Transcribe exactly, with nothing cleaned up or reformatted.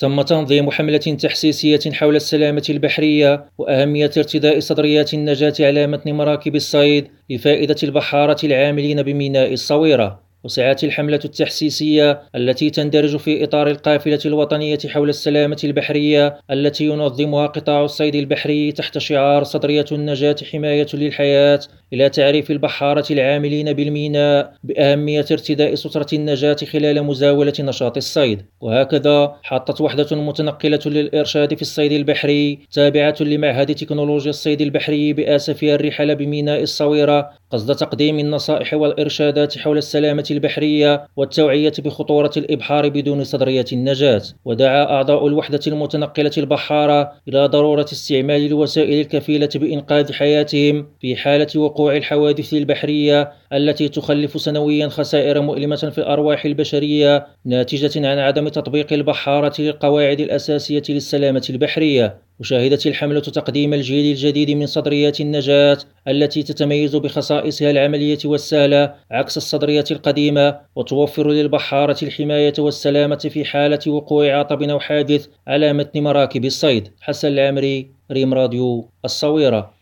تم تنظيم حملة تحسيسية حول السلامة البحرية وأهمية ارتداء صدريات النجاة على متن مراكب الصيد لفائدة البحارة العاملين بميناء الصويرة. وسعت الحملة التحسيسية التي تندرج في إطار القافلة الوطنية حول السلامة البحرية التي ينظمها قطاع الصيد البحري تحت شعار صدرية النجاة حماية للحياة إلى تعريف البحارة العاملين بالميناء بأهمية ارتداء سترة النجاة خلال مزاولة نشاط الصيد. وهكذا حطت وحدة متنقلة للإرشاد في الصيد البحري تابعة لمعهد تكنولوجيا الصيد البحري بآسفيا الرحل بميناء الصويرة قصد تقديم النصائح والإرشادات حول السلامة البحرية والتوعية بخطورة الإبحار بدون صدرية النجاة. ودعا أعضاء الوحدة المتنقلة البحارة إلى ضرورة استعمال الوسائل الكفيلة بإنقاذ حياتهم في حالة وقوع الحوادث البحرية التي تخلف سنويا خسائر مؤلمة في الأرواح البشرية ناتجة عن عدم تطبيق البحارة للقواعد الأساسية للسلامة البحرية. وشاهدت الحملة تقديم الجيل الجديد من صدريات النجاة التي تتميز بخصائصها العملية والسهلة عكس الصدرية القديمة، وتوفر للبحارة الحماية والسلامة في حالة وقوع عطب أو حادث على متن مراكب الصيد. حسن العمري، ريم راديو، الصويرة.